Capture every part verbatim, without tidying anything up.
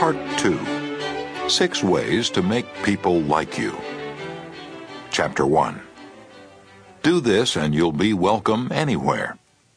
Part two. Six Ways to Make People Like You. Chapter one. Do this and you'll be welcome anywhere.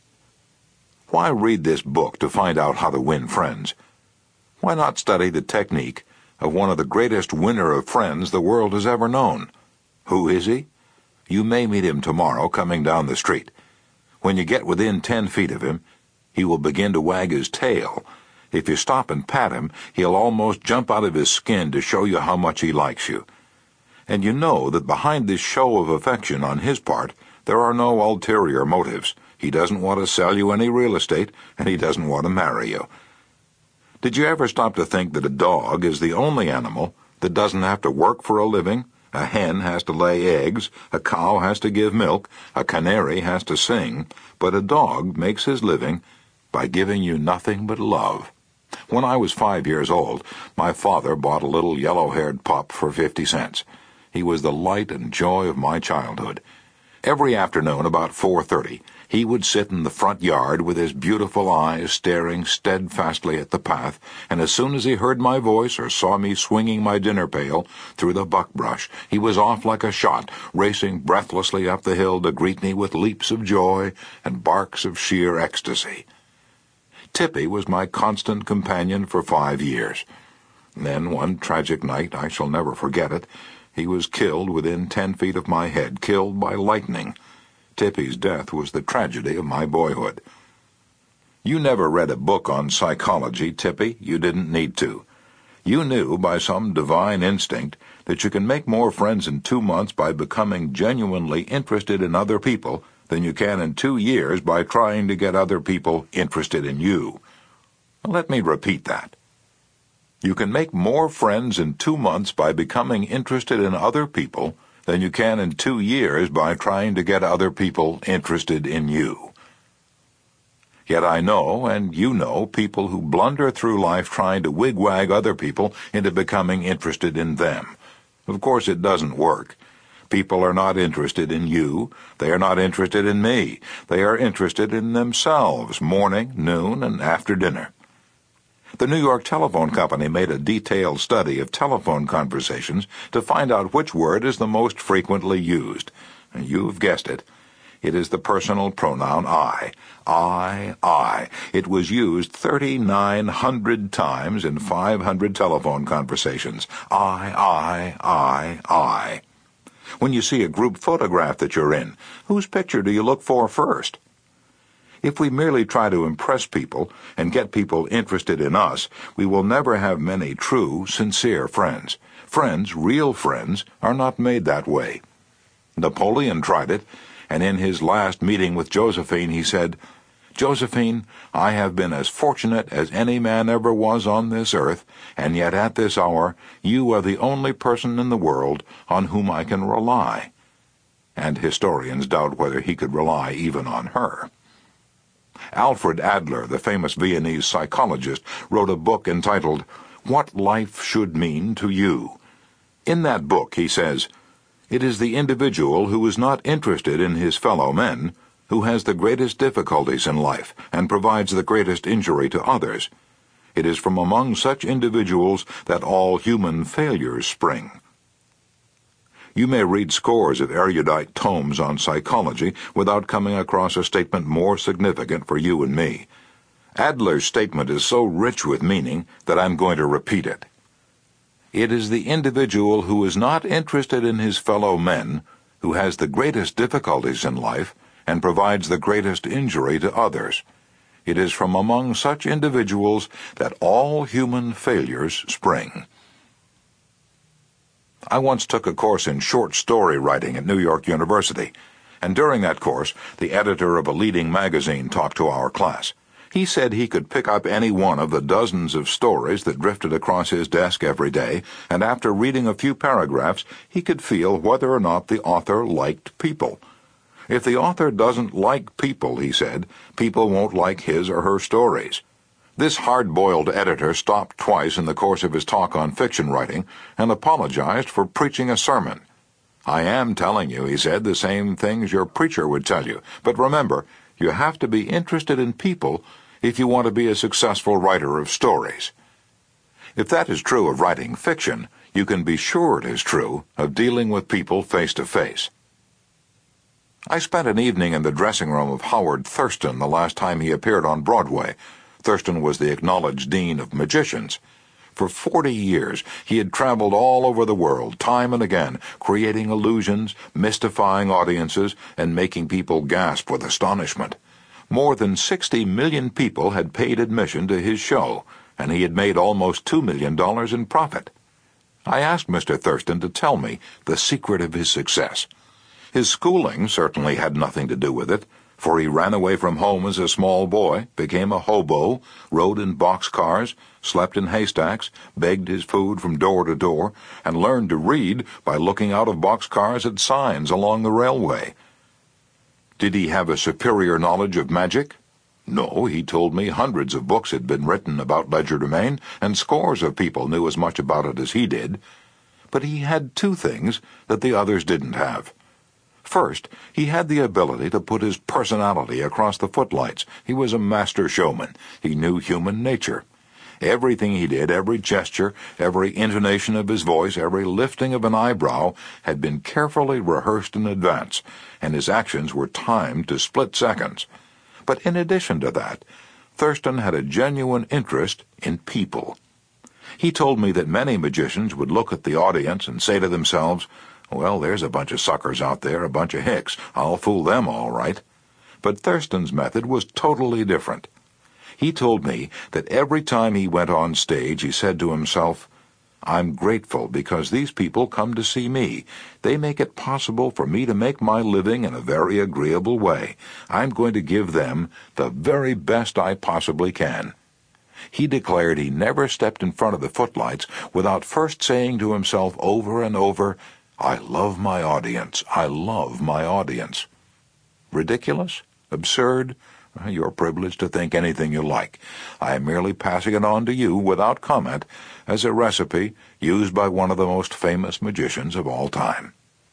Why read this book to find out how to win friends? Why not study the technique of one of the greatest winner of friends the world has ever known? Who is he? You may meet him tomorrow coming down the street. When you get within ten feet of him, he will begin to wag his tail. If you stop and pat him, he'll almost jump out of his skin to show you how much he likes you. And you know that behind this show of affection on his part, there are no ulterior motives. He doesn't want to sell you any real estate, and he doesn't want to marry you. Did you ever stop to think that a dog is the only animal that doesn't have to work for a living? A hen has to lay eggs, a cow has to give milk, a canary has to sing, but a dog makes his living by giving you nothing but love. When I was five years old, my father bought a little yellow-haired pup for fifty cents. He was the light and joy of my childhood. Every afternoon about four thirty, he would sit in the front yard with his beautiful eyes staring steadfastly at the path, and as soon as he heard my voice or saw me swinging my dinner pail through the buckbrush, he was off like a shot, racing breathlessly up the hill to greet me with leaps of joy and barks of sheer ecstasy. Tippy was my constant companion for five years. Then, one tragic night, I shall never forget it, he was killed within ten feet of my head, killed by lightning. Tippy's death was the tragedy of my boyhood. You never read a book on psychology, Tippy. You didn't need to. You knew by some divine instinct that you can make more friends in two months by becoming genuinely interested in other people than you can in two years by trying to get other people interested in you. Let me repeat that. You can make more friends in two months by becoming interested in other people than you can in two years by trying to get other people interested in you. Yet I know, and you know, people who blunder through life trying to wigwag other people into becoming interested in them. Of course, it doesn't work. People are not interested in you. They are not interested in me. They are interested in themselves, morning, noon, and after dinner. The New York Telephone Company made a detailed study of telephone conversations to find out which word is the most frequently used. And you've guessed it. It is the personal pronoun I. I, I. It was used thirty-nine hundred times in five hundred telephone conversations. I, I, I, I. When you see a group photograph that you're in, whose picture do you look for first? If we merely try to impress people and get people interested in us, we will never have many true, sincere friends. Friends, real friends, are not made that way. Napoleon tried it, and in his last meeting with Josephine he said, "Josephine, I have been as fortunate as any man ever was on this earth, and yet at this hour you are the only person in the world on whom I can rely." And historians doubt whether he could rely even on her. Alfred Adler, the famous Viennese psychologist, wrote a book entitled, What Life Should Mean to You. In that book he says, "It is the individual who is not interested in his fellow men who has the greatest difficulties in life and provides the greatest injury to others. It is from among such individuals that all human failures spring." You may read scores of erudite tomes on psychology without coming across a statement more significant for you and me. Adler's statement is so rich with meaning that I'm going to repeat it. It is the individual who is not interested in his fellow men who has the greatest difficulties in life and provides the greatest injury to others. It is from among such individuals that all human failures spring. I once took a course in short story writing at New York University, and during that course, the editor of a leading magazine talked to our class. He said he could pick up any one of the dozens of stories that drifted across his desk every day, and after reading a few paragraphs, he could feel whether or not the author liked people. If the author doesn't like people, he said, people won't like his or her stories. This hard-boiled editor stopped twice in the course of his talk on fiction writing and apologized for preaching a sermon. "I am telling you," he said, "the same things your preacher would tell you. But remember, you have to be interested in people if you want to be a successful writer of stories." If that is true of writing fiction, you can be sure it is true of dealing with people face to face. I spent an evening in the dressing room of Howard Thurston the last time he appeared on Broadway. Thurston was the acknowledged dean of magicians. For forty years, he had traveled all over the world, time and again, creating illusions, mystifying audiences, and making people gasp with astonishment. More than sixty million people had paid admission to his show, and he had made almost two million dollars in profit. I asked Mister Thurston to tell me the secret of his success. His schooling certainly had nothing to do with it, for he ran away from home as a small boy, became a hobo, rode in boxcars, slept in haystacks, begged his food from door to door, and learned to read by looking out of boxcars at signs along the railway. Did he have a superior knowledge of magic? No, he told me hundreds of books had been written about legerdemain, and scores of people knew as much about it as he did. But he had two things that the others didn't have. First, he had the ability to put his personality across the footlights. He was a master showman. He knew human nature. Everything he did, every gesture, every intonation of his voice, every lifting of an eyebrow had been carefully rehearsed in advance, and his actions were timed to split seconds. But in addition to that, Thurston had a genuine interest in people. He told me that many magicians would look at the audience and say to themselves, "Well, there's a bunch of suckers out there, a bunch of hicks. I'll fool them all right." But Thurston's method was totally different. He told me that every time he went on stage, he said to himself, "I'm grateful because these people come to see me. They make it possible for me to make my living in a very agreeable way. I'm going to give them the very best I possibly can." He declared he never stepped in front of the footlights without first saying to himself over and over, "I love my audience. I love my audience." Ridiculous? Absurd? You're privileged to think anything you like. I am merely passing it on to you without comment as a recipe used by one of the most famous magicians of all time.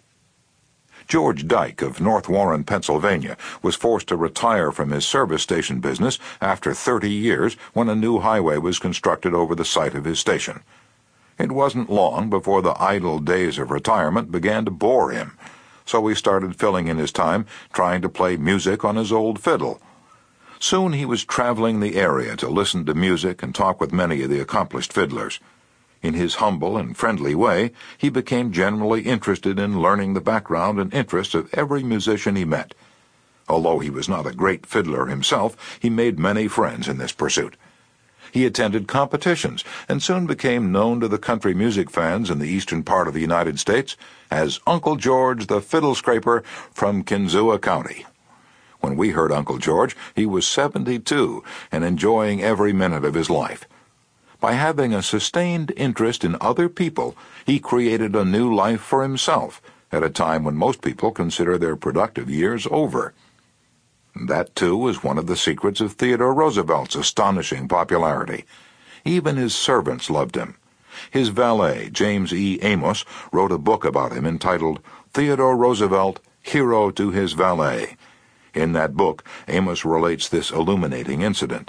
George Dyke of North Warren, Pennsylvania, was forced to retire from his service station business after thirty years when a new highway was constructed over the site of his station. It wasn't long before the idle days of retirement began to bore him, so he started filling in his time trying to play music on his old fiddle. Soon he was traveling the area to listen to music and talk with many of the accomplished fiddlers. In his humble and friendly way, he became generally interested in learning the background and interests of every musician he met. Although he was not a great fiddler himself, he made many friends in this pursuit. He attended competitions and soon became known to the country music fans in the eastern part of the United States as Uncle George the Fiddle Scraper from Kinzua County. When we heard Uncle George, he was seventy-two and enjoying every minute of his life. By having a sustained interest in other people, he created a new life for himself at a time when most people consider their productive years over. That, too, was one of the secrets of Theodore Roosevelt's astonishing popularity. Even his servants loved him. His valet, James E. Amos, wrote a book about him entitled Theodore Roosevelt, Hero to His Valet. In that book, Amos relates this illuminating incident.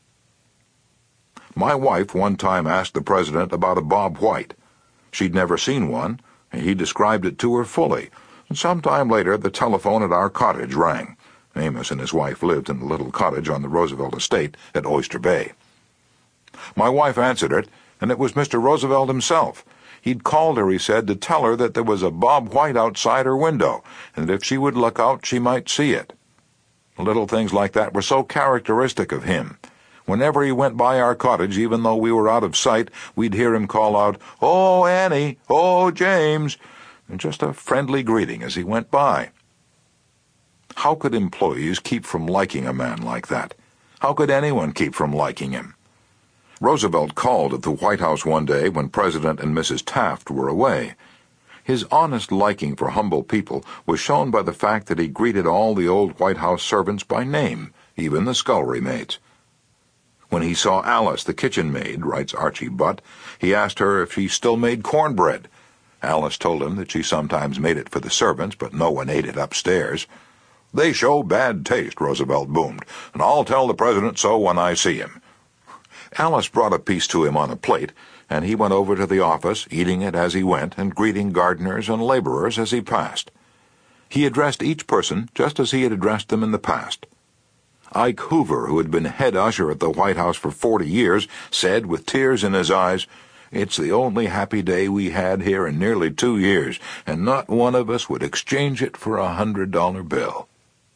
My wife one time asked the president about a Bob White. She'd never seen one, and he described it to her fully. Some time later, the telephone at our cottage rang. Amos and his wife lived in a little cottage on the Roosevelt estate at Oyster Bay. My wife answered it, and it was Mister Roosevelt himself. He'd called her, he said, to tell her that there was a Bob White outside her window, and that if she would look out, she might see it. Little things like that were so characteristic of him. Whenever he went by our cottage, even though we were out of sight, we'd hear him call out, "Oh, Annie! Oh, James!" and just a friendly greeting as he went by. How could employees keep from liking a man like that? How could anyone keep from liking him? Roosevelt called at the White House one day when President and Missus Taft were away. His honest liking for humble people was shown by the fact that he greeted all the old White House servants by name, even the scullery maids. When he saw Alice, the kitchen maid, writes Archie Butt, he asked her if she still made cornbread. Alice told him that she sometimes made it for the servants, but no one ate it upstairs. "They show bad taste," Roosevelt boomed, "and I'll tell the president so when I see him." Alice brought a piece to him on a plate, and he went over to the office, eating it as he went and greeting gardeners and laborers as he passed. He addressed each person just as he had addressed them in the past. Ike Hoover, who had been head usher at the White House for forty years, said with tears in his eyes, "It's the only happy day we had here in nearly two years, and not one of us would exchange it for a hundred dollar bill."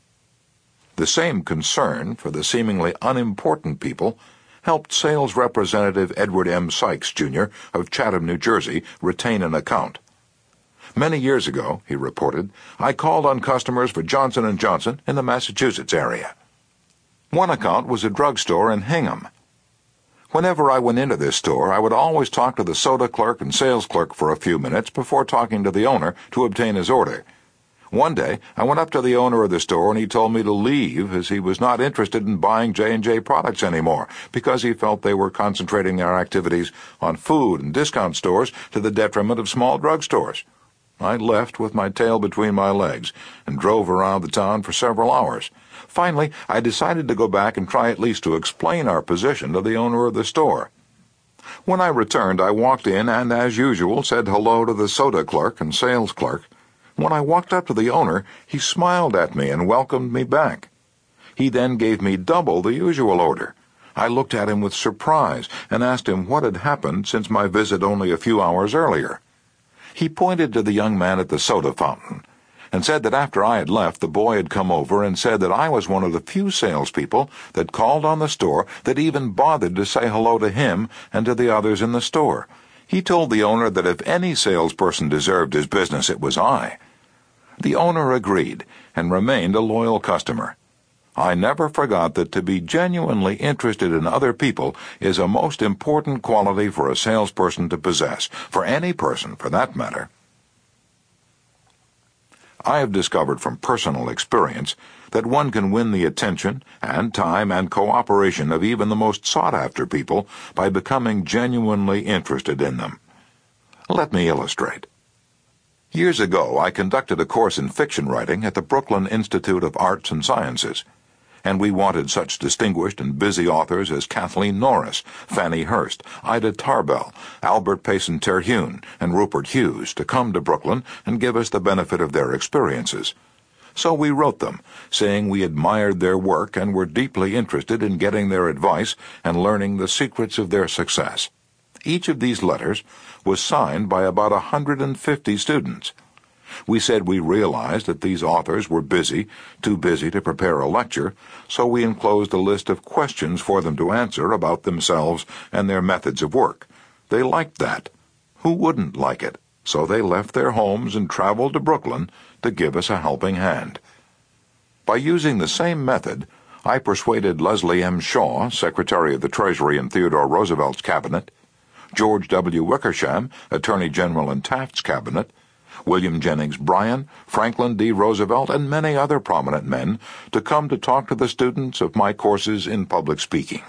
The same concern for the seemingly unimportant people helped sales representative Edward M. Sykes, Junior of Chatham, New Jersey, retain an account. "Many years ago," he reported, "I called on customers for Johnson and Johnson in the Massachusetts area. One account was a drugstore in Hingham. Whenever I went into this store, I would always talk to the soda clerk and sales clerk for a few minutes before talking to the owner to obtain his order. One day, I went up to the owner of the store and he told me to leave as he was not interested in buying J and J products anymore because he felt they were concentrating their activities on food and discount stores to the detriment of small drugstores. I left with my tail between my legs and drove around the town for several hours. Finally, I decided to go back and try at least to explain our position to the owner of the store. When I returned, I walked in and, as usual, said hello to the soda clerk and sales clerk. When I walked up to the owner, he smiled at me and welcomed me back. He then gave me double the usual order. I looked at him with surprise and asked him what had happened since my visit only a few hours earlier. He pointed to the young man at the soda fountain and said that after I had left, the boy had come over and said that I was one of the few salespeople that called on the store that even bothered to say hello to him and to the others in the store. He told the owner that if any salesperson deserved his business, it was I. The owner agreed and remained a loyal customer. I never forgot that to be genuinely interested in other people is a most important quality for a salesperson to possess, for any person, for that matter. I have discovered from personal experience that one can win the attention and time and cooperation of even the most sought-after people by becoming genuinely interested in them. Let me illustrate. Years ago, I conducted a course in fiction writing at the Brooklyn Institute of Arts and Sciences, and we wanted such distinguished and busy authors as Kathleen Norris, Fannie Hurst, Ida Tarbell, Albert Payson Terhune, and Rupert Hughes to come to Brooklyn and give us the benefit of their experiences. So we wrote them, saying we admired their work and were deeply interested in getting their advice and learning the secrets of their success. Each of these letters was signed by about a hundred and fifty students. We said we realized that these authors were busy, too busy to prepare a lecture, so we enclosed a list of questions for them to answer about themselves and their methods of work. They liked that. Who wouldn't like it? So they left their homes and traveled to Brooklyn to give us a helping hand. By using the same method, I persuaded Leslie M. Shaw, Secretary of the Treasury in Theodore Roosevelt's cabinet, George W. Wickersham, Attorney General in Taft's cabinet, William Jennings Bryan, Franklin D. Roosevelt, and many other prominent men to come to talk to the students of my courses in public speaking.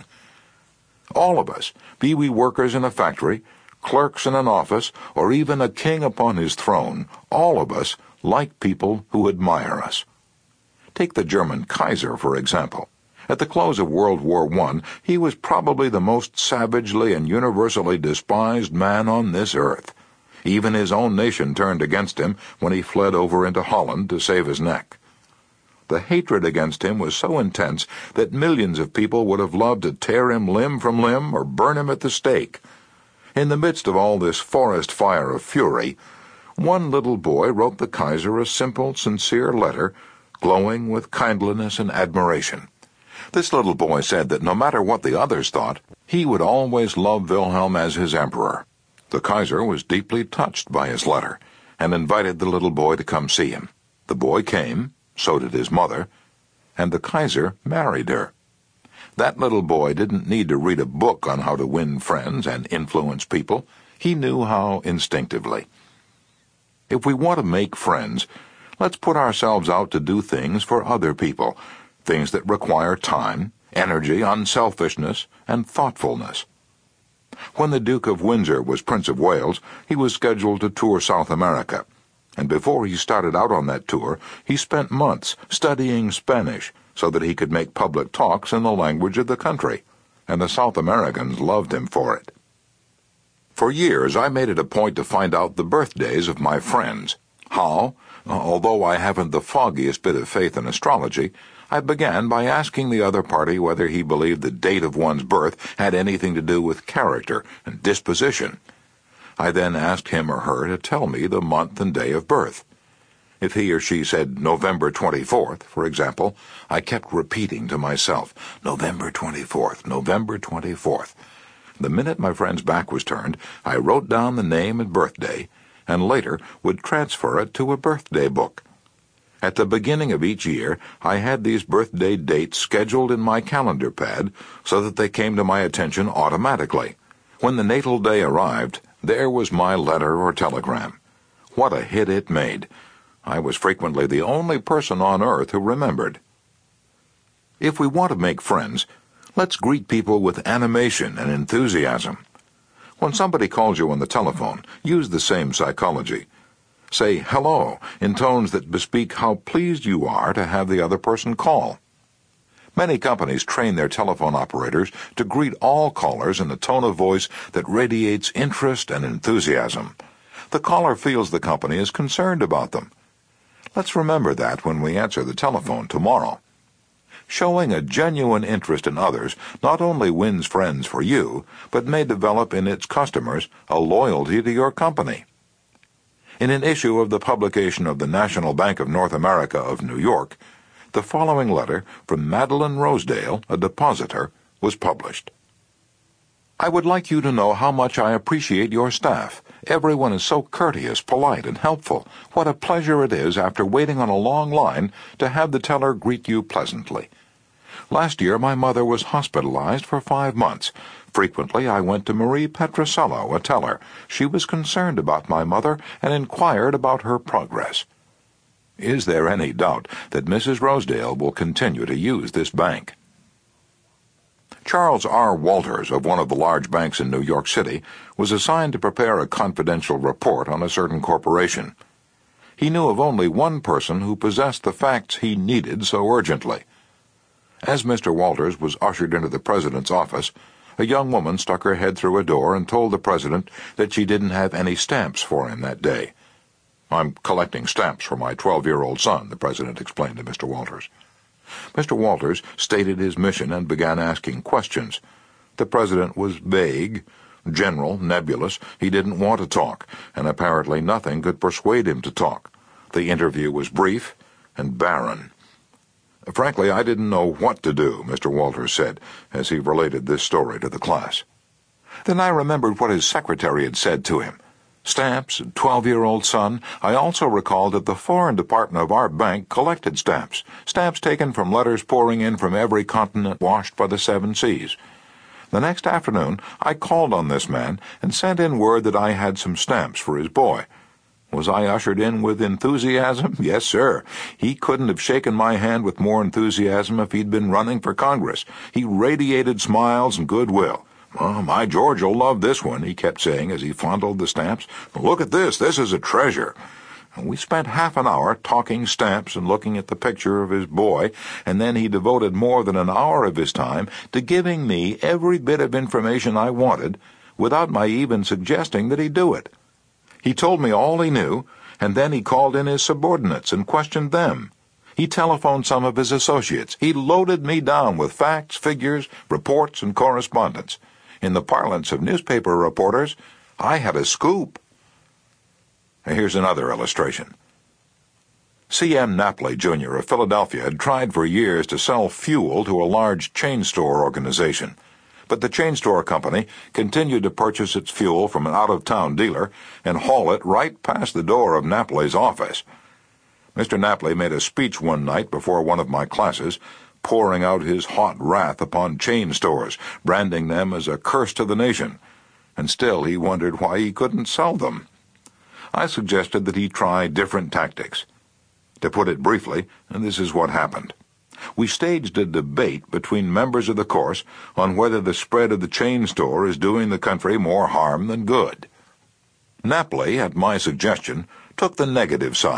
All of us, be we workers in a factory, clerks in an office, or even a king upon his throne, all of us like people who admire us. Take the German Kaiser, for example. At the close of World War One, he was probably the most savagely and universally despised man on this earth. Even his own nation turned against him when he fled over into Holland to save his neck. The hatred against him was so intense that millions of people would have loved to tear him limb from limb or burn him at the stake. In the midst of all this forest fire of fury, one little boy wrote the Kaiser a simple, sincere letter, glowing with kindliness and admiration. This little boy said that no matter what the others thought, he would always love Wilhelm as his emperor. The Kaiser was deeply touched by his letter and invited the little boy to come see him. The boy came, so did his mother, and the Kaiser married her. That little boy didn't need to read a book on how to win friends and influence people. He knew how instinctively. If we want to make friends, let's put ourselves out to do things for other people, things that require time, energy, unselfishness, and thoughtfulness. When the Duke of Windsor was Prince of Wales, he was scheduled to tour South America, and before he started out on that tour, he spent months studying Spanish so that he could make public talks in the language of the country. and the South Americans loved him for it. For years, I made it a point to find out the birthdays of my friends. How? Although I haven't the foggiest bit of faith in astrology, I began by asking the other party whether he believed the date of one's birth had anything to do with character and disposition. I then asked him or her to tell me the month and day of birth. If he or she said November twenty-fourth, for example, I kept repeating to myself, November twenty-fourth, November twenty-fourth. The minute my friend's back was turned, I wrote down the name and birthday, and later would transfer it to a birthday book. At the beginning of each year, I had these birthday dates scheduled in my calendar pad so that they came to my attention automatically. When the natal day arrived, there was my letter or telegram. What a hit it made! I was frequently the only person on earth who remembered. If we want to make friends, let's greet people with animation and enthusiasm. When somebody calls you on the telephone, use the same psychology. Say hello in tones that bespeak how pleased you are to have the other person call. Many companies train their telephone operators to greet all callers in a tone of voice that radiates interest and enthusiasm. The caller feels the company is concerned about them. Let's remember that when we answer the telephone tomorrow. Showing a genuine interest in others not only wins friends for you, but may develop in its customers a loyalty to your company. In an issue of the publication of the National Bank of North America of New York, the following letter from Madeline Rosedale, a depositor, was published. I would like you to know how much I appreciate your staff. Everyone is so courteous, polite, and helpful. What a pleasure it is, after waiting on a long line, to have the teller greet you pleasantly. Last year my mother was hospitalized for five months. Frequently I went to Marie Petrosello, a teller. She was concerned about my mother and inquired about her progress. Is there any doubt that Missus Rosedale will continue to use this bank? Charles R. Walters of one of the large banks in New York City was assigned to prepare a confidential report on a certain corporation. He knew of only one person who possessed the facts he needed so urgently. As Mister Walters was ushered into the president's office, a young woman stuck her head through a door and told the president that she didn't have any stamps for him that day. "I'm collecting stamps for my twelve-year-old son," the president explained to Mister Walters. Mister Walters stated his mission and began asking questions. The president was vague, general, nebulous. He didn't want to talk, and apparently nothing could persuade him to talk. The interview was brief and barren. "Frankly, I didn't know what to do," Mister Walters said, as he related this story to the class. Then I remembered what his secretary had said to him. Stamps, twelve-year-old son. I also recalled that the foreign department of our bank collected stamps, stamps taken from letters pouring in from every continent washed by the seven seas. The next afternoon, I called on this man and sent in word that I had some stamps for his boy. Was I ushered in with enthusiasm? Yes, sir. He couldn't have shaken my hand with more enthusiasm if he'd been running for Congress. He radiated smiles and goodwill. "Oh, my George will love this one," he kept saying as he fondled the stamps. "Look at this. This is a treasure." And we spent half an hour talking stamps and looking at the picture of his boy, and then he devoted more than an hour of his time to giving me every bit of information I wanted, without my even suggesting that he do it. He told me all he knew, and then he called in his subordinates and questioned them. He telephoned some of his associates. He loaded me down with facts, figures, reports, and correspondence. In the parlance of newspaper reporters, I had a scoop. Here's another illustration. C M Napoli, Junior of Philadelphia had tried for years to sell fuel to a large chain store organization, but the chain store company continued to purchase its fuel from an out-of-town dealer and haul it right past the door of Napoli's office. Mister Napoli made a speech one night before one of my classes, pouring out his hot wrath upon chain stores, branding them as a curse to the nation, and still he wondered why he couldn't sell them. I suggested that he try different tactics. To put it briefly, this is what happened. We staged a debate between members of the course on whether the spread of the chain store is doing the country more harm than good. Napoli, at my suggestion, took the negative side.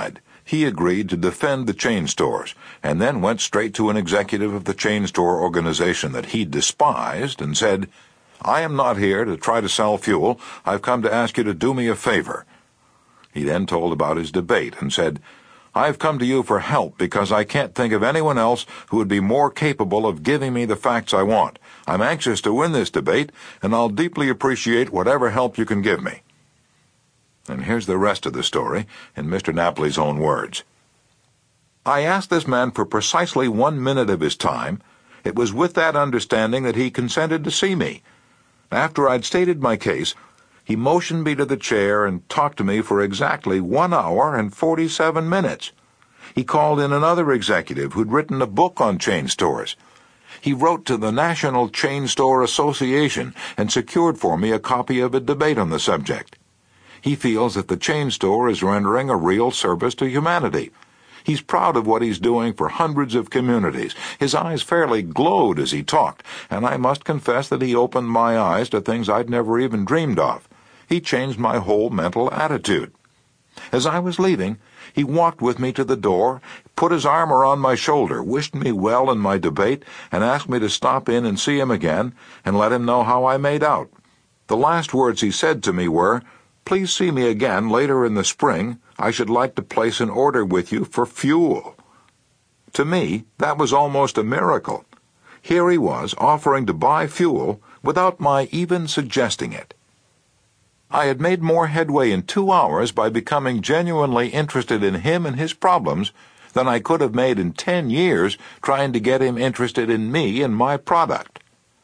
He agreed to defend the chain stores, and then went straight to an executive of the chain store organization that he despised and said, "I am not here to try to sell fuel. I've come to ask you to do me a favor." He then told about his debate and said, "I've come to you for help because I can't think of anyone else who would be more capable of giving me the facts I want. I'm anxious to win this debate, and I'll deeply appreciate whatever help you can give me." And here's the rest of the story in Mister Napoli's own words. "I asked this man for precisely one minute of his time. It was with that understanding that he consented to see me. After I'd stated my case, he motioned me to the chair and talked to me for exactly one hour and forty-seven minutes. He called in another executive who'd written a book on chain stores. He wrote to the National Chain Store Association and secured for me a copy of a debate on the subject. He feels that the chain store is rendering a real service to humanity. He's proud of what he's doing for hundreds of communities. His eyes fairly glowed as he talked, and I must confess that he opened my eyes to things I'd never even dreamed of. He changed my whole mental attitude. As I was leaving, he walked with me to the door, put his arm around my shoulder, wished me well in my debate, and asked me to stop in and see him again and let him know how I made out. The last words he said to me were, 'Please see me again later in the spring. I should like to place an order with you for fuel.' To me, that was almost a miracle. Here he was offering to buy fuel without my even suggesting it. I had made more headway in two hours by becoming genuinely interested in him and his problems than I could have made in ten years trying to get him interested in me and my product."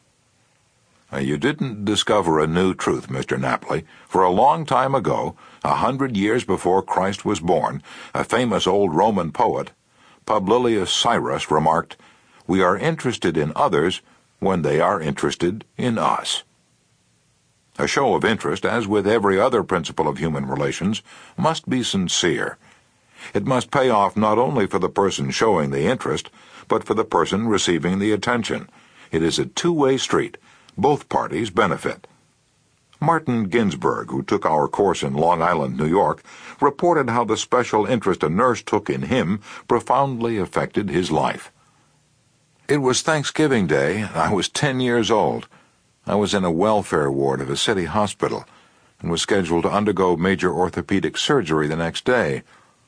You didn't discover a new truth, Mister Napoli. For a long time ago, a hundred years before Christ was born, a famous old Roman poet, Publilius Cyrus, remarked, "We are interested in others when they are interested in us." A show of interest, as with every other principle of human relations, must be sincere. It must pay off not only for the person showing the interest, but for the person receiving the attention. It is a two-way street. Both parties benefit. Martin Ginsburg, who took our course in Long Island, New York, reported how the special interest a nurse took in him profoundly affected his life. "It was Thanksgiving Day, and I was ten years old. I was in a welfare ward of a city hospital and was scheduled to undergo major orthopedic surgery the next day.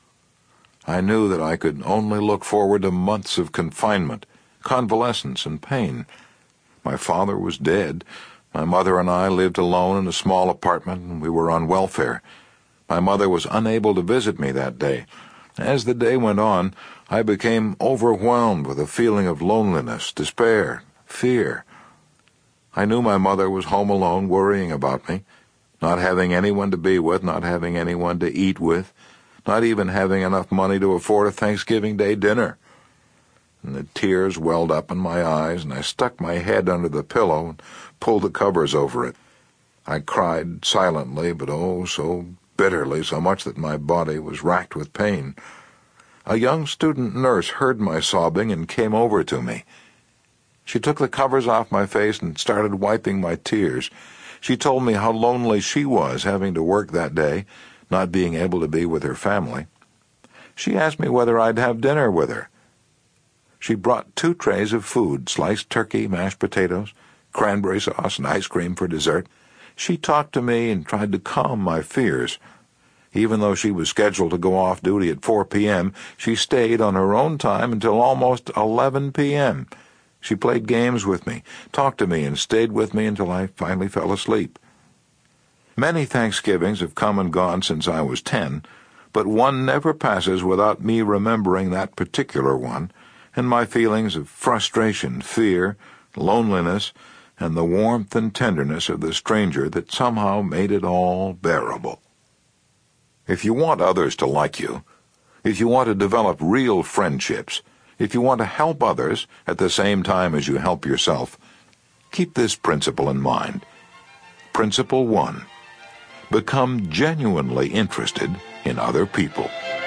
I knew that I could only look forward to months of confinement, convalescence, and pain. My father was dead. My mother and I lived alone in a small apartment, and we were on welfare. My mother was unable to visit me that day. As the day went on, I became overwhelmed with a feeling of loneliness, despair, fear. I knew my mother was home alone, worrying about me, not having anyone to be with, not having anyone to eat with, not even having enough money to afford a Thanksgiving Day dinner. And the tears welled up in my eyes, and I stuck my head under the pillow and pulled the covers over it. I cried silently, but oh, so bitterly, so much that my body was racked with pain. A young student nurse heard my sobbing and came over to me. She took the covers off my face and started wiping my tears. She told me how lonely she was having to work that day, not being able to be with her family. She asked me whether I'd have dinner with her. She brought two trays of food, sliced turkey, mashed potatoes, cranberry sauce, and ice cream for dessert. She talked to me and tried to calm my fears. Even though she was scheduled to go off duty at four p.m., she stayed on her own time until almost eleven p.m. She played games with me, talked to me, and stayed with me until I finally fell asleep. Many Thanksgivings have come and gone since I was ten, but one never passes without me remembering that particular one, and my feelings of frustration, fear, loneliness, and the warmth and tenderness of the stranger that somehow made it all bearable. If you want others to like you, if you want to develop real friendships, if you want to help others at the same time as you help yourself, keep this principle in mind. Principle one. Become genuinely interested in other people.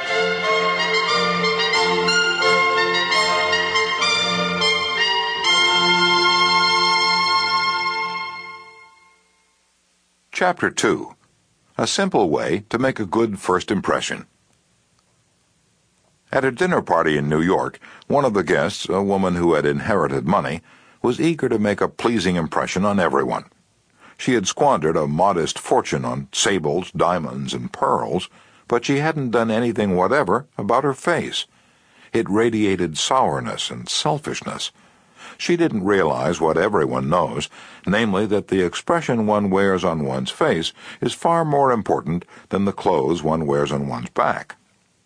Chapter two. A simple way to make a good first impression. At a dinner party in New York, one of the guests, a woman who had inherited money, was eager to make a pleasing impression on everyone. She had squandered a modest fortune on sables, diamonds, and pearls, but she hadn't done anything whatever about her face. It radiated sourness and selfishness. She didn't realize what everyone knows, namely that the expression one wears on one's face is far more important than the clothes one wears on one's back.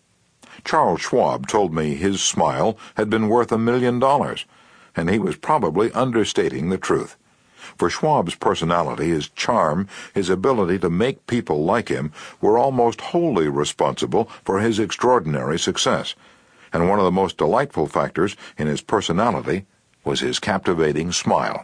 Charles Schwab told me his smile had been worth a million dollars, and he was probably understating the truth. For Schwab's personality, his charm, his ability to make people like him were almost wholly responsible for his extraordinary success, and one of the most delightful factors in his personality was his captivating smile.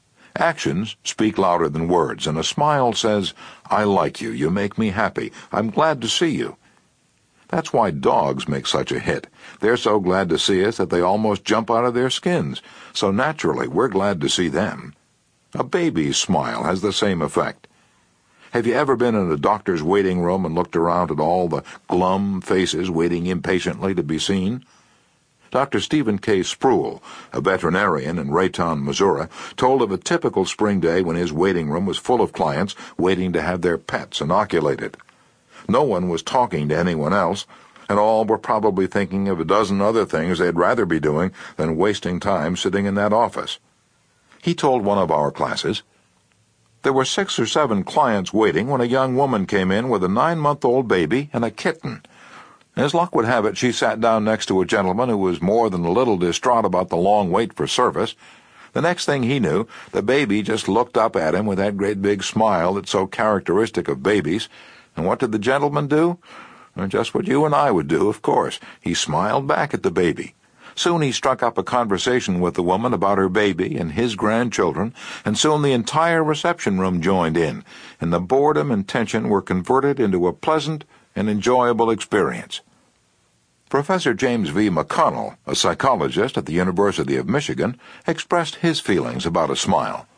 Actions speak louder than words, and a smile says, "I like you, you make me happy, I'm glad to see you." That's why dogs make such a hit. They're so glad to see us that they almost jump out of their skins, so naturally we're glad to see them. A baby's smile has the same effect. Have you ever been in a doctor's waiting room and looked around at all the glum faces waiting impatiently to be seen? Doctor Stephen K. Spruill, a veterinarian in Raytown, Missouri, told of a typical spring day when his waiting room was full of clients waiting to have their pets inoculated. No one was talking to anyone else, and all were probably thinking of a dozen other things they'd rather be doing than wasting time sitting in that office. He told one of our classes, "There were six or seven clients waiting when a young woman came in with a nine-month-old baby and a kitten. As luck would have it, she sat down next to a gentleman who was more than a little distraught about the long wait for service. The next thing he knew, the baby just looked up at him with that great big smile that's so characteristic of babies. And what did the gentleman do? Just what you and I would do, of course. He smiled back at the baby. Soon he struck up a conversation with the woman about her baby and his grandchildren, and soon the entire reception room joined in, and the boredom and tension were converted into a pleasant and enjoyable experience." Professor James V. McConnell, a psychologist at the University of Michigan, expressed his feelings about a smile.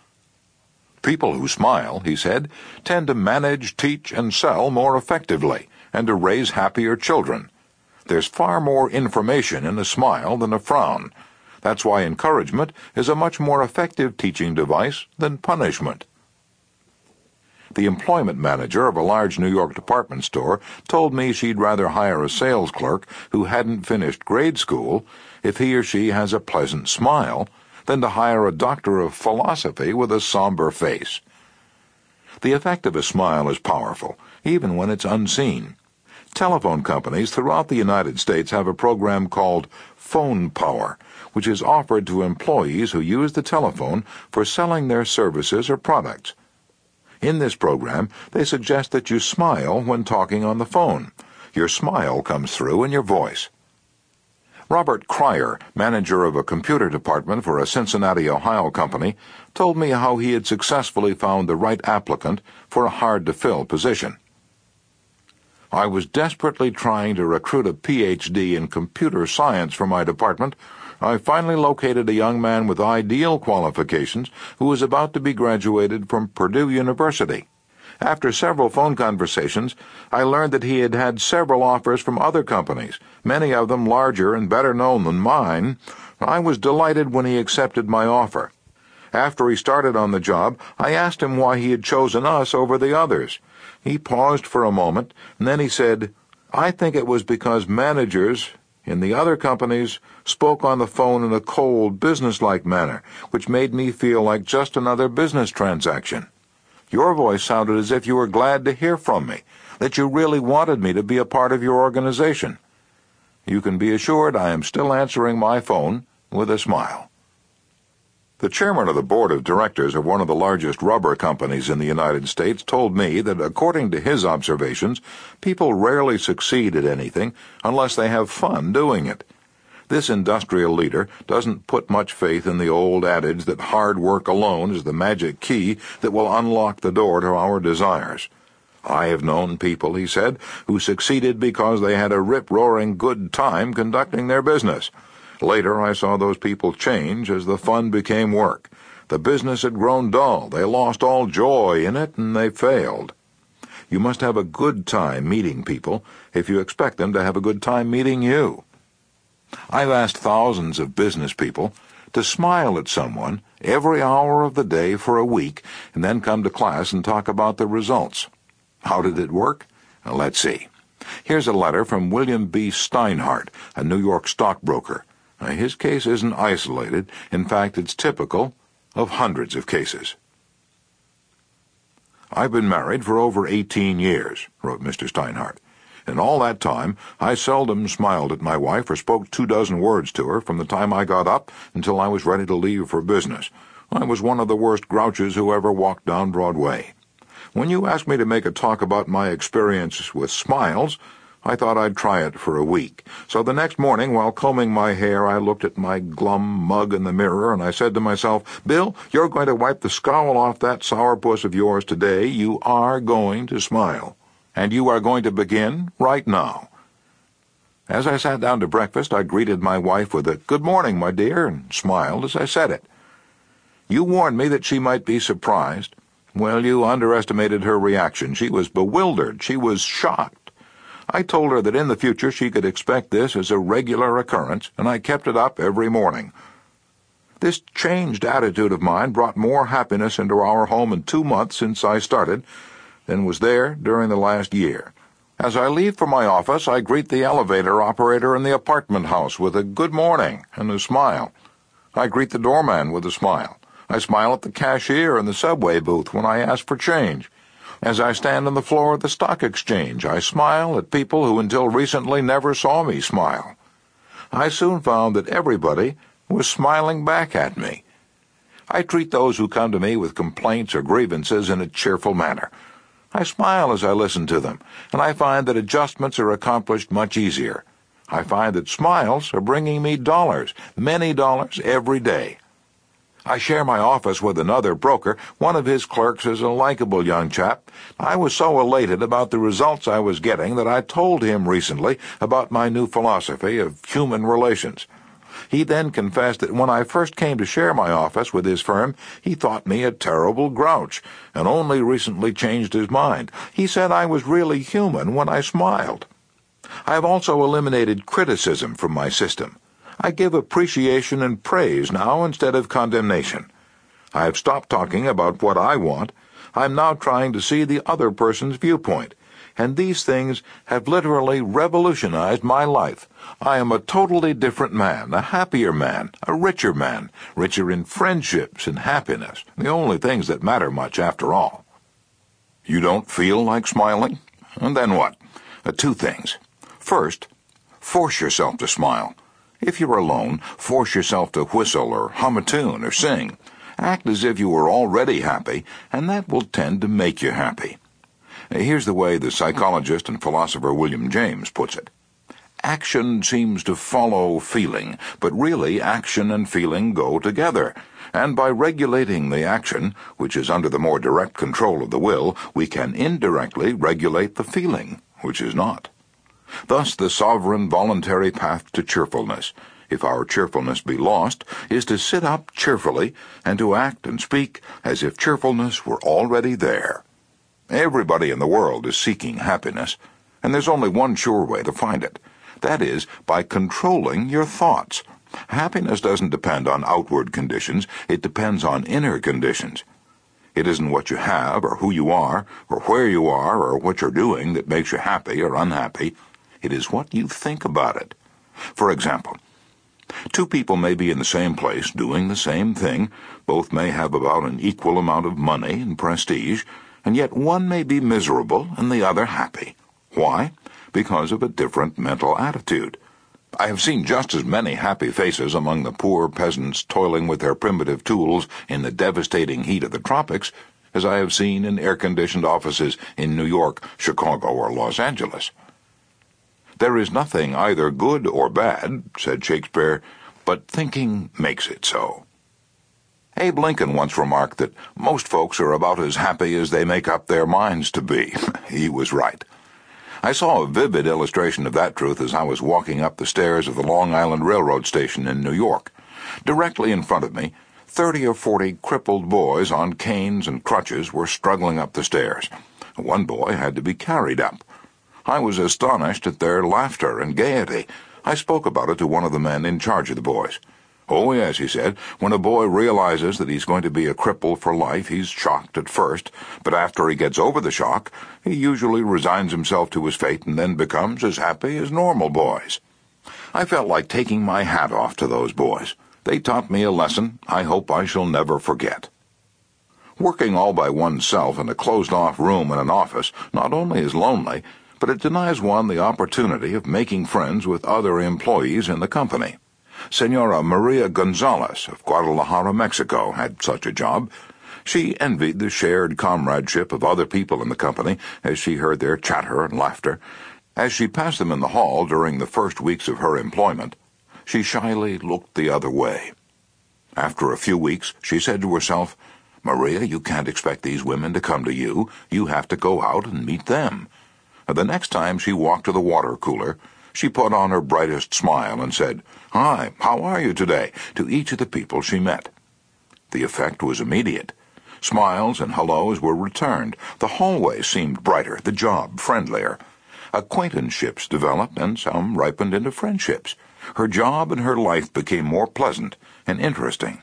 "People who smile," he said, "tend to manage, teach, and sell more effectively, and to raise happier children. There's far more information in a smile than a frown. That's why encouragement is a much more effective teaching device than punishment." The employment manager of a large New York department store told me she'd rather hire a sales clerk who hadn't finished grade school if he or she has a pleasant smile than to hire a doctor of philosophy with a somber face. The effect of a smile is powerful, even when it's unseen. Telephone companies throughout the United States have a program called Phone Power, which is offered to employees who use the telephone for selling their services or products. In this program, they suggest that you smile when talking on the phone. Your smile comes through in your voice. Robert Cryer, manager of a computer department for a Cincinnati, Ohio company, told me how he had successfully found the right applicant for a hard-to-fill position. "I was desperately trying to recruit a P H D in computer science for my department. I finally located a young man with ideal qualifications who was about to be graduated from Purdue University. After several phone conversations, I learned that he had had several offers from other companies, many of them larger and better known than mine. I was delighted when he accepted my offer. After he started on the job, I asked him why he had chosen us over the others. He paused for a moment, and then he said, 'I think it was because managers in the other companies spoke on the phone in a cold, businesslike manner, which made me feel like just another business transaction. Your voice sounded as if you were glad to hear from me, that you really wanted me to be a part of your organization. You can be assured I am still answering my phone with a smile.'" The chairman of the board of directors of one of the largest rubber companies in the United States told me that, according to his observations, people rarely succeed at anything unless they have fun doing it. This industrial leader doesn't put much faith in the old adage that hard work alone is the magic key that will unlock the door to our desires. "I have known people," he said, "who succeeded because they had a rip-roaring good time conducting their business. Later I saw those people change as the fun became work. The business had grown dull, they lost all joy in it, and they failed." You must have a good time meeting people if you expect them to have a good time meeting you. I've asked thousands of business people to smile at someone every hour of the day for a week and then come to class and talk about the results. How did it work? Well, let's see. Here's a letter from William B. Steinhardt, a New York stockbroker. Now, his case isn't isolated. In fact, it's typical of hundreds of cases. "I've been married for over eighteen years, wrote Mister Steinhardt. In all that time, I seldom smiled at my wife or spoke two dozen words to her from the time I got up until I was ready to leave for business. I was one of the worst grouches who ever walked down Broadway. When you asked me to make a talk about my experience with smiles, I thought I'd try it for a week. So the next morning, while combing my hair, I looked at my glum mug in the mirror, and I said to myself, 'Bill, you're going to wipe the scowl off that sourpuss of yours today. You are going to smile. And you are going to begin right now.' As I sat down to breakfast, I greeted my wife with a 'Good morning, my dear,' and smiled as I said it. You warned me that she might be surprised. Well, you underestimated her reaction. She was bewildered. She was shocked. I told her that in the future she could expect this as a regular occurrence, and I kept it up every morning. This changed attitude of mine brought more happiness into our home in two months since I started than was there during the last year. As I leave for my office, I greet the elevator operator in the apartment house with a 'good morning' and a smile. I greet the doorman with a smile. I smile at the cashier in the subway booth when I ask for change. As I stand on the floor of the stock exchange, I smile at people who until recently never saw me smile. I soon found that everybody was smiling back at me. I treat those who come to me with complaints or grievances in a cheerful manner. I smile as I listen to them, and I find that adjustments are accomplished much easier. I find that smiles are bringing me dollars, many dollars every day. I share my office with another broker. One of his clerks is a likable young chap. I was so elated about the results I was getting that I told him recently about my new philosophy of human relations. He then confessed that when I first came to share my office with his firm, he thought me a terrible grouch, and only recently changed his mind. He said I was really human when I smiled. I have also eliminated criticism from my system. I give appreciation and praise now instead of condemnation. I have stopped talking about what I want. I'm now trying to see the other person's viewpoint. And these things have literally revolutionized my life. I am a totally different man, a happier man, a richer man, richer in friendships and happiness, the only things that matter much after all. You don't feel like smiling? And then what? Uh, two things. First, force yourself to smile. If you're alone, force yourself to whistle or hum a tune or sing. Act as if you were already happy, and that will tend to make you happy. Here's the way the psychologist and philosopher William James puts it. Action seems to follow feeling, but really action and feeling go together. And by regulating the action, which is under the more direct control of the will, we can indirectly regulate the feeling, which is not. Thus the sovereign voluntary path to cheerfulness, if our cheerfulness be lost, is to sit up cheerfully and to act and speak as if cheerfulness were already there. Everybody in the world is seeking happiness, and there's only one sure way to find it. That is, by controlling your thoughts. Happiness doesn't depend on outward conditions, it depends on inner conditions. It isn't what you have, or who you are, or where you are, or what you're doing that makes you happy or unhappy. It is what you think about it. For example, two people may be in the same place doing the same thing. Both may have about an equal amount of money and prestige, and yet one may be miserable and the other happy. Why? Because of a different mental attitude. I have seen just as many happy faces among the poor peasants toiling with their primitive tools in the devastating heat of the tropics as I have seen in air-conditioned offices in New York, Chicago, or Los Angeles. There is nothing either good or bad, said Shakespeare, but thinking makes it so. Abe Lincoln once remarked that most folks are about as happy as they make up their minds to be. He was right. I saw a vivid illustration of that truth as I was walking up the stairs of the Long Island Railroad station in New York. Directly in front of me, thirty or forty crippled boys on canes and crutches were struggling up the stairs. One boy had to be carried up. I was astonished at their laughter and gaiety. I spoke about it to one of the men in charge of the boys. "Oh, yes," he said, "when a boy realizes that he's going to be a cripple for life, he's shocked at first, but after he gets over the shock, he usually resigns himself to his fate and then becomes as happy as normal boys." I felt like taking my hat off to those boys. They taught me a lesson I hope I shall never forget. Working all by oneself in a closed-off room in an office not only is lonely, but it denies one the opportunity of making friends with other employees in the company. Senora Maria Gonzalez of Guadalajara, Mexico, had such a job. She envied the shared comradeship of other people in the company as she heard their chatter and laughter. As she passed them in the hall during the first weeks of her employment, she shyly looked the other way. After a few weeks, she said to herself, "Maria, you can't expect these women to come to you. You have to go out and meet them." The next time she walked to the water cooler, she put on her brightest smile and said, "Hi, how are you today?" to each of the people she met. The effect was immediate. Smiles and hellos were returned. The hallway seemed brighter, the job friendlier. Acquaintanceships developed, and some ripened into friendships. Her job and her life became more pleasant and interesting.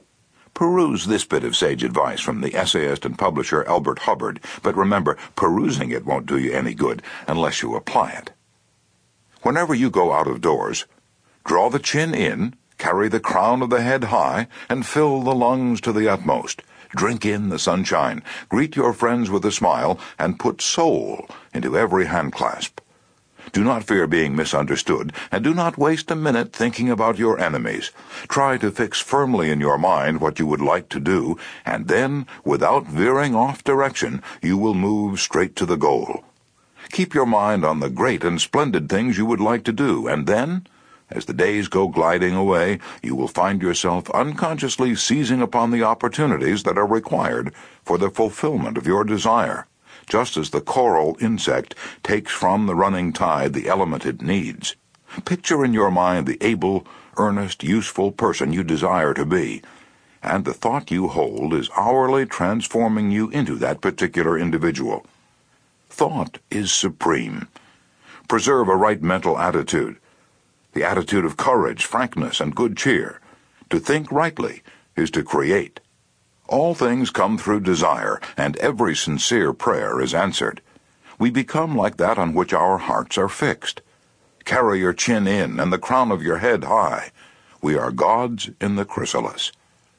Peruse this bit of sage advice from the essayist and publisher Elbert Hubbard, but remember, perusing it won't do you any good unless you apply it. Whenever you go out of doors, draw the chin in, carry the crown of the head high, and fill the lungs to the utmost. Drink in the sunshine, greet your friends with a smile, and put soul into every handclasp. Do not fear being misunderstood, and do not waste a minute thinking about your enemies. Try to fix firmly in your mind what you would like to do, and then, without veering off direction, you will move straight to the goal. Keep your mind on the great and splendid things you would like to do, and then, as the days go gliding away, you will find yourself unconsciously seizing upon the opportunities that are required for the fulfillment of your desire, just as the coral insect takes from the running tide the element it needs. Picture in your mind the able, earnest, useful person you desire to be, and the thought you hold is hourly transforming you into that particular individual. Thought is supreme. Preserve a right mental attitude, the attitude of courage, frankness, and good cheer. To think rightly is to create. All things come through desire, and every sincere prayer is answered. We become like that on which our hearts are fixed. Carry your chin in and the crown of your head high. We are gods in the chrysalis.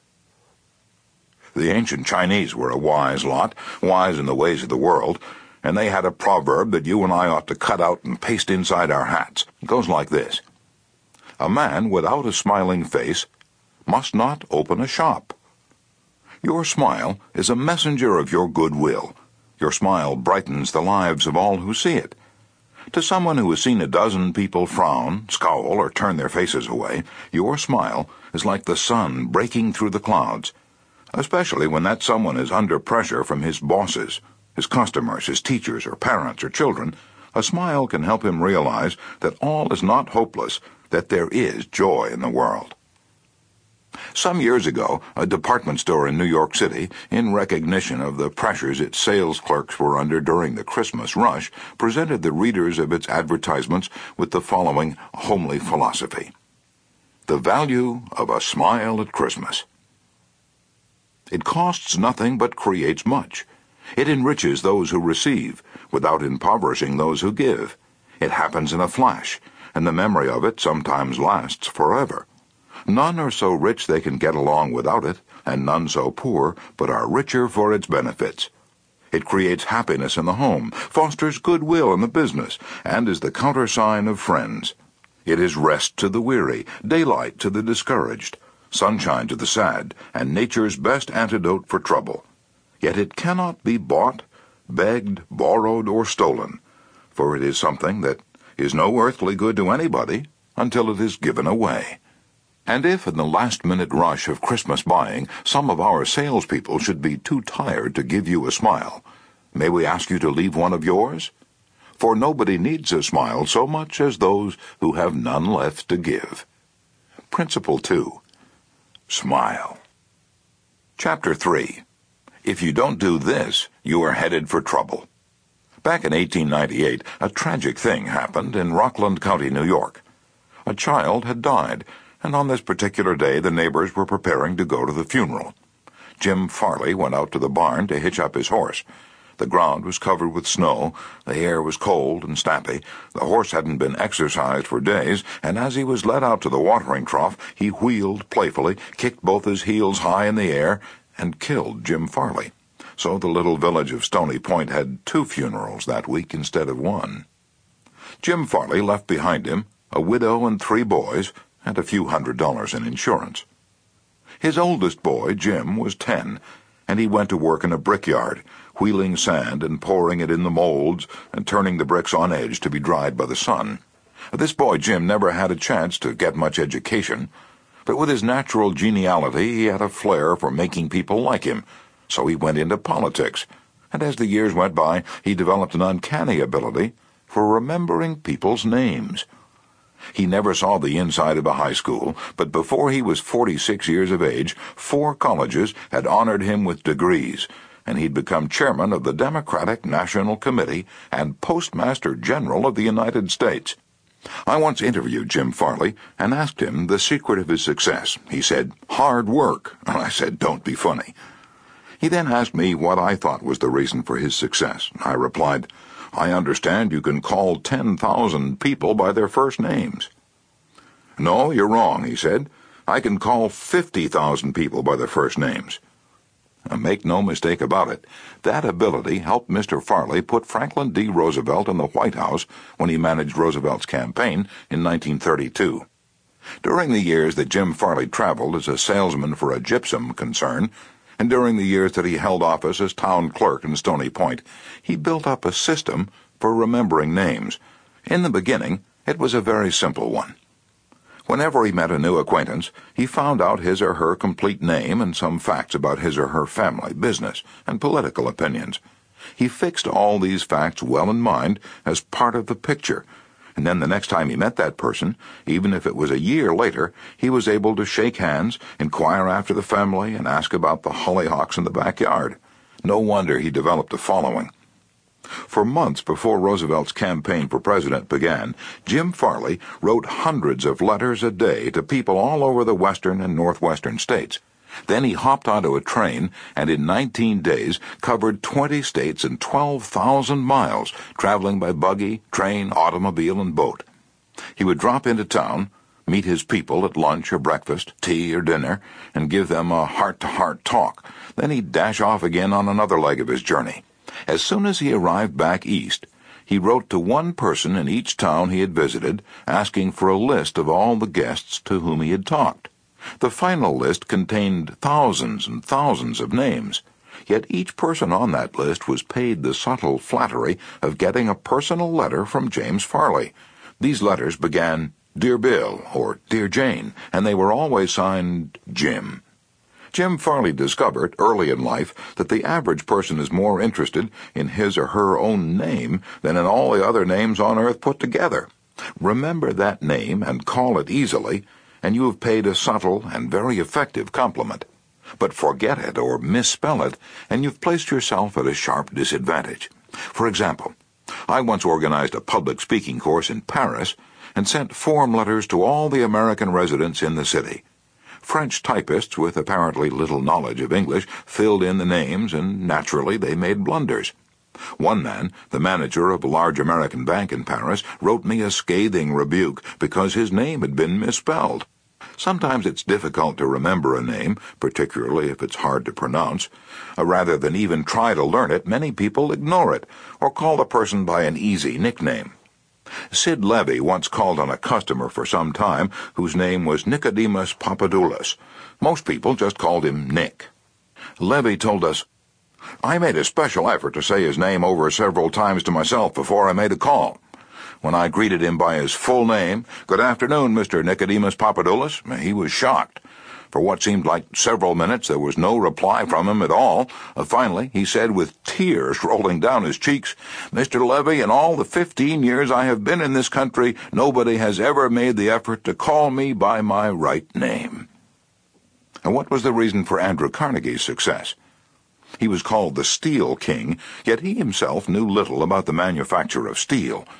The ancient Chinese were a wise lot, wise in the ways of the world, and they had a proverb that you and I ought to cut out and paste inside our hats. It goes like this: "A man without a smiling face must not open a shop." Your smile is a messenger of your goodwill. Your smile brightens the lives of all who see it. To someone who has seen a dozen people frown, scowl, or turn their faces away, your smile is like the sun breaking through the clouds, especially when that someone is under pressure from his bosses, his customers, his teachers, or parents, or children. A smile can help him realize that all is not hopeless, that there is joy in the world. Some years ago, a department store in New York City, in recognition of the pressures its sales clerks were under during the Christmas rush, presented the readers of its advertisements with the following homely philosophy: "The value of a smile at Christmas. It costs nothing but creates much. It enriches those who receive, without impoverishing those who give. It happens in a flash, and the memory of it sometimes lasts forever. None are so rich they can get along without it, and none so poor but are richer for its benefits. It creates happiness in the home, fosters goodwill in the business, and is the countersign of friends. It is rest to the weary, daylight to the discouraged, sunshine to the sad, and nature's best antidote for trouble. Yet it cannot be bought, begged, borrowed, or stolen, for it is something that is no earthly good to anybody until it is given away." And if in the last-minute rush of Christmas buying some of our salespeople should be too tired to give you a smile, may we ask you to leave one of yours? For nobody needs a smile so much as those who have none left to give. Principle two. Smile. Chapter three. If you don't do this, you are headed for trouble. Back in eighteen ninety-eight, a tragic thing happened in Rockland County, New York. A child had died, and on this particular day the neighbors were preparing to go to the funeral. Jim Farley went out to the barn to hitch up his horse. The ground was covered with snow, the air was cold and stampy, the horse hadn't been exercised for days, and as he was led out to the watering trough, he wheeled playfully, kicked both his heels high in the air, and killed Jim Farley. So the little village of Stony Point had two funerals that week instead of one. Jim Farley left behind him a widow and three boys, and a few hundred dollars in insurance. His oldest boy, Jim, was ten, and he went to work in a brickyard, wheeling sand and pouring it in the molds and turning the bricks on edge to be dried by the sun. This boy, Jim, never had a chance to get much education, but with his natural geniality he had a flair for making people like him, so he went into politics, and as the years went by he developed an uncanny ability for remembering people's names. He never saw the inside of a high school, but before he was forty-six years of age, four colleges had honored him with degrees, and he'd become chairman of the Democratic National Committee and Postmaster General of the United States. I once interviewed Jim Farley and asked him the secret of his success. He said, "Hard work." And I said, "Don't be funny." He then asked me what I thought was the reason for his success. I replied, "I understand you can call ten thousand people by their first names." "No, you're wrong," he said. "I can call fifty thousand people by their first names." Now, make no mistake about it, that ability helped Mister Farley put Franklin D. Roosevelt in the White House when he managed Roosevelt's campaign in nineteen thirty-two. During the years that Jim Farley traveled as a salesman for a gypsum concern, and during the years that he held office as town clerk in Stony Point, he built up a system for remembering names. In the beginning, it was a very simple one. Whenever he met a new acquaintance, he found out his or her complete name and some facts about his or her family, business, and political opinions. He fixed all these facts well in mind as part of the picture, and then the next time he met that person, even if it was a year later, he was able to shake hands, inquire after the family, and ask about the hollyhocks in the backyard. No wonder he developed a following. For months before Roosevelt's campaign for president began, Jim Farley wrote hundreds of letters a day to people all over the western and northwestern states. Then he hopped onto a train and in nineteen days covered twenty states and twelve thousand miles, traveling by buggy, train, automobile, and boat. He would drop into town, meet his people at lunch or breakfast, tea or dinner, and give them a heart-to-heart talk. Then he'd dash off again on another leg of his journey. As soon as he arrived back east, he wrote to one person in each town he had visited, asking for a list of all the guests to whom he had talked. The final list contained thousands and thousands of names, yet each person on that list was paid the subtle flattery of getting a personal letter from James Farley. These letters began, "Dear Bill," or "Dear Jane," and they were always signed Jim. Jim Farley discovered early in life that the average person is more interested in his or her own name than in all the other names on earth put together. Remember that name and call it easily, and you have paid a subtle and very effective compliment. But forget it or misspell it, and you've placed yourself at a sharp disadvantage. For example, I once organized a public speaking course in Paris and sent form letters to all the American residents in the city. French typists with apparently little knowledge of English filled in the names, and naturally they made blunders. One man, the manager of a large American bank in Paris, wrote me a scathing rebuke because his name had been misspelled. Sometimes it's difficult to remember a name, particularly if it's hard to pronounce. Uh, rather than even try to learn it, many people ignore it or call the person by an easy nickname. Sid Levy once called on a customer for some time whose name was Nicodemus Papadoulos. Most people just called him Nick. Levy told us, "I made a special effort to say his name over several times to myself before I made a call. When I greeted him by his full name, 'Good afternoon, Mister Nicodemus Papadoulos,' he was shocked. For what seemed like several minutes, there was no reply from him at all. Uh, finally, he said with tears rolling down his cheeks, 'Mister Levy, in all the fifteen years I have been in this country, nobody has ever made the effort to call me by my right name.'" And what was the reason for Andrew Carnegie's success? He was called the Steel King, yet he himself knew little about the manufacture of steel.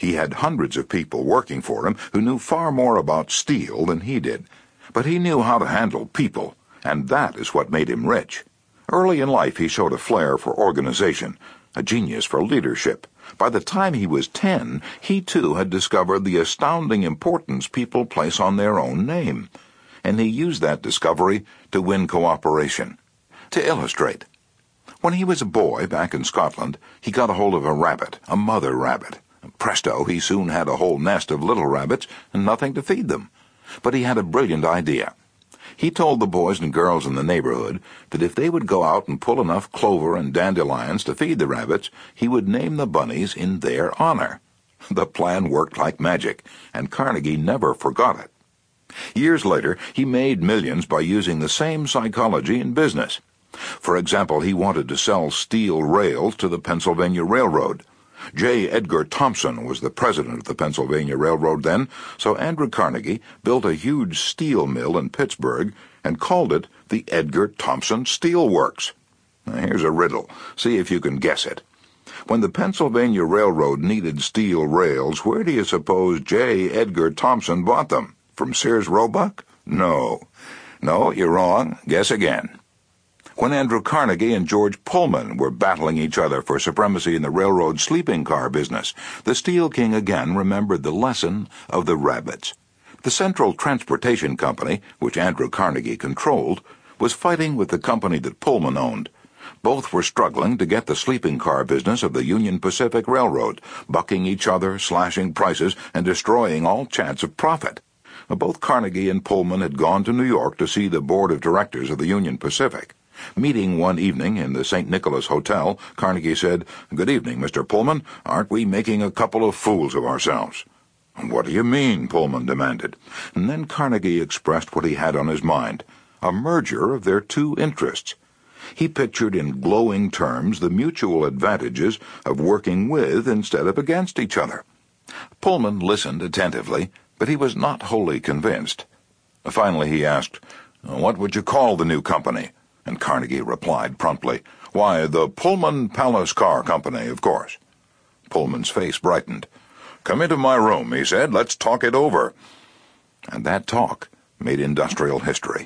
He had hundreds of people working for him who knew far more about steel than he did, but he knew how to handle people, and that is what made him rich. Early in life he showed a flair for organization, a genius for leadership. By the time he was ten, he too had discovered the astounding importance people place on their own name, and he used that discovery to win cooperation. To illustrate, when he was a boy back in Scotland, he got a hold of a rabbit, a mother rabbit. Presto, he soon had a whole nest of little rabbits and nothing to feed them. But he had a brilliant idea. He told the boys and girls in the neighborhood that if they would go out and pull enough clover and dandelions to feed the rabbits, he would name the bunnies in their honor. The plan worked like magic, and Carnegie never forgot it. Years later, he made millions by using the same psychology in business. For example, he wanted to sell steel rails to the Pennsylvania Railroad. J. Edgar Thomson was the president of the Pennsylvania Railroad then, so Andrew Carnegie built a huge steel mill in Pittsburgh and called it the Edgar Thomson Steel Works. Now, here's a riddle. See if you can guess it. When the Pennsylvania Railroad needed steel rails, where do you suppose J. Edgar Thomson bought them? From Sears Roebuck? No. No, you're wrong. Guess again. When Andrew Carnegie and George Pullman were battling each other for supremacy in the railroad sleeping car business, the Steel King again remembered the lesson of the rabbits. The Central Transportation Company, which Andrew Carnegie controlled, was fighting with the company that Pullman owned. Both were struggling to get the sleeping car business of the Union Pacific Railroad, bucking each other, slashing prices, and destroying all chance of profit. Both Carnegie and Pullman had gone to New York to see the board of directors of the Union Pacific. Meeting one evening in the Saint Nicholas Hotel, Carnegie said, "Good evening, Mister Pullman. Aren't we making a couple of fools of ourselves?" "What do you mean?" Pullman demanded. And then Carnegie expressed what he had on his mind, a merger of their two interests. He pictured in glowing terms the mutual advantages of working with instead of against each other. Pullman listened attentively, but he was not wholly convinced. Finally he asked, "What would you call the new company?" And Carnegie replied promptly, "Why, the Pullman Palace Car Company, of course." Pullman's face brightened. "Come into my room," he said. "Let's talk it over." And that talk made industrial history.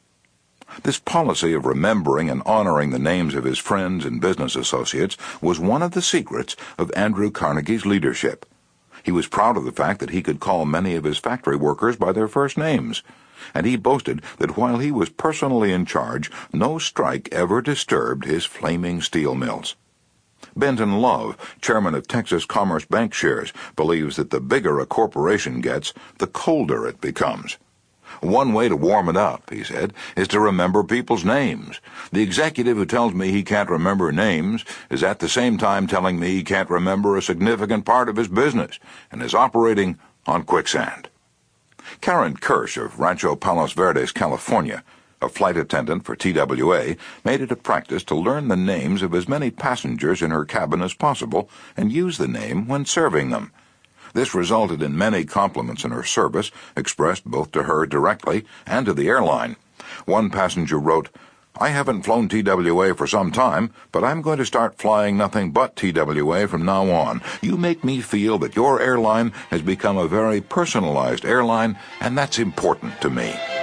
This policy of remembering and honoring the names of his friends and business associates was one of the secrets of Andrew Carnegie's leadership. He was proud of the fact that he could call many of his factory workers by their first names, and he boasted that while he was personally in charge, no strike ever disturbed his flaming steel mills. Benton Love, chairman of Texas Commerce Bank Shares, believes that the bigger a corporation gets, the colder it becomes. "One way to warm it up," he said, "is to remember people's names. The executive who tells me he can't remember names is at the same time telling me he can't remember a significant part of his business and is operating on quicksand." Karen Kirsch of Rancho Palos Verdes, California, a flight attendant for T W A, made it a practice to learn the names of as many passengers in her cabin as possible and use the name when serving them. This resulted in many compliments in her service, expressed both to her directly and to the airline. One passenger wrote, "I haven't flown T W A for some time, but I'm going to start flying nothing but T W A from now on. You make me feel that your airline has become a very personalized airline, and that's important to me."